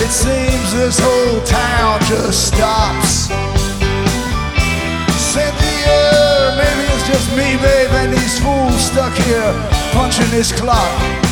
It seems this whole town just stops. Cynthia, maybe it's just me, babe, and these fools stuck here punching this clock.